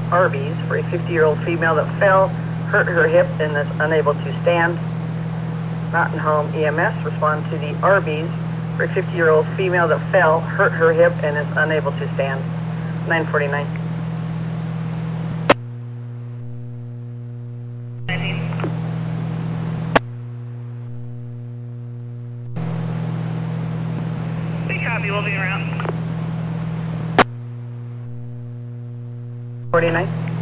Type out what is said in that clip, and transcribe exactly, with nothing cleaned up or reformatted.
Arby's for a fifty-year-old female that fell, hurt her hip, and is unable to stand. Mountain Home E M S respond to the Arby's for a fifty-year-old female that fell, hurt her hip, and is unable to stand. nine forty-nine. We copy, we'll be around. forty-nine.